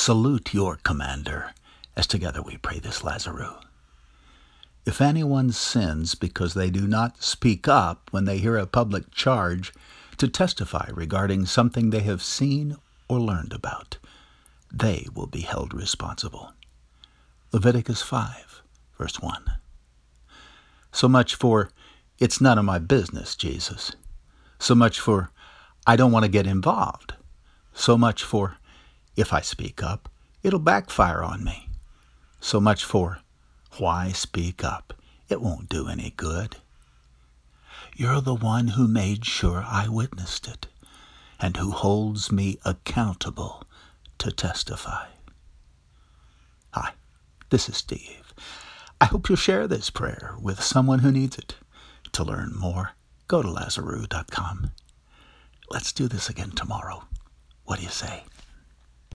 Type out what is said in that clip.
salute your commander, as together we pray this Lazarus. If anyone sins because they do not speak up when they hear a public charge to testify regarding something they have seen or learned about, they will be held responsible. Leviticus 5, verse 1. So much for, it's none of my business, Jesus. So much for, I don't want to get involved. So much for, if I speak up, it'll backfire on me. So much for, why speak up? It won't do any good. You're the one who made sure I witnessed it, and who holds me accountable to testify. Hi, this is Steve. I hope you'll share this prayer with someone who needs it. To learn more, go to Lazarus.com. Let's do this again tomorrow. What do you say?